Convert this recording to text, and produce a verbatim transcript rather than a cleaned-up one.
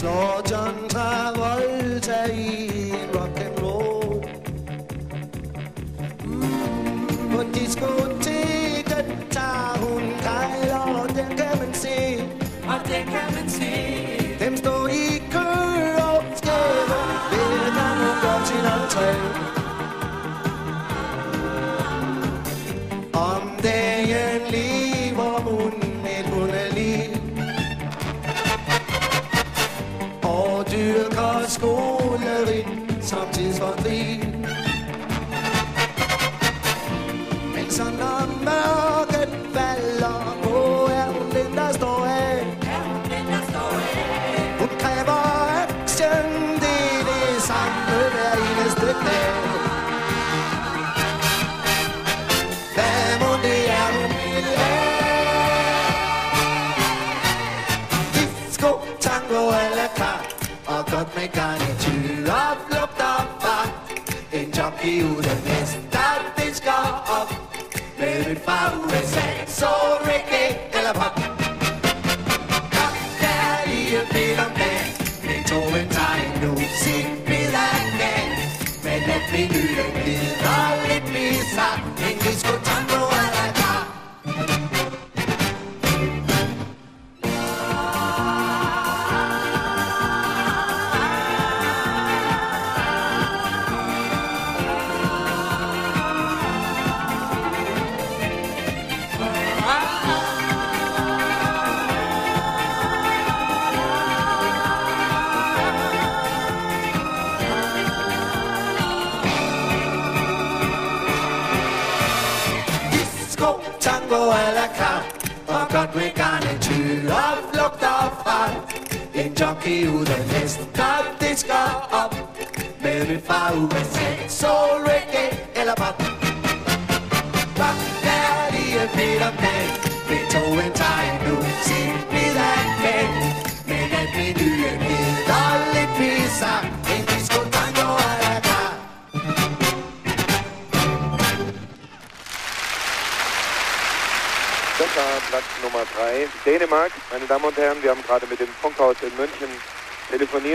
slår John Travolta i rock and roll. Mm, på diskoteket tager hun kejler, og den kan man se. Og den kan man se. Dem står i kø og skæver, ved når hun gør sin entré. Om dagen lever hun et hundeliv og dyrker skoleri som tidsfordriv. Men så når mørket falder på, er hun den, der står af. Hun kræver action, det er det samme hver eneste dag. Hvad må det er, hun vil have? Disco, tango a la carte, og godt med garnityr og flugt og fart. En jockey uden næst, der disker op. Løbet fra U S A, så reggae eller pop. Kom der lige lidt om dagen, Beethoven tager en musik ved af gang. Men let vi nyde glid og lidt bizarre, en disco tango a la carte. Tango a la carte, og godt med garnityr og flugt og fart. En jockey uden hest, der disker op. Med mit fra U S A, soul, reggae eller pop. Rock der lige lidt om dagen, Beethoven tager en musik ved af gang. Men at menuen hedder lidt bizarre, en disco tango a la carte. Das war Platz Nummer drei. Dänemark, meine Damen und Herren, wir haben gerade mit dem Funkhaus in München telefoniert.